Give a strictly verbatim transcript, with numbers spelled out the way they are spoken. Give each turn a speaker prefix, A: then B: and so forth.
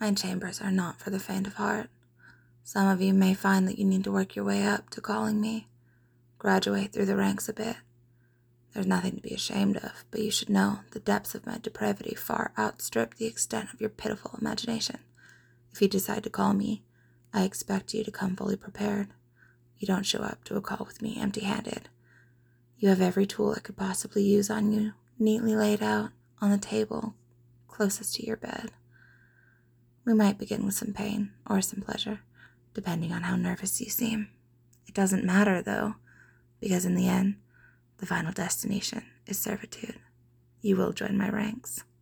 A: My chambers are not for the faint of heart. Some of you may find that you need to work your way up to calling me, graduate through the ranks a bit. There's nothing to be ashamed of, but you should know the depths of my depravity far outstrip the extent of your pitiful imagination. If you decide to call me, I expect you to come fully prepared. You don't show up to a call with me empty-handed. You have every tool I could possibly use on you, neatly laid out on the table closest to your bed. We might begin with some pain or some pleasure, depending on how nervous you seem. It doesn't matter, though, because in the end, the final destination is servitude. You will join my ranks.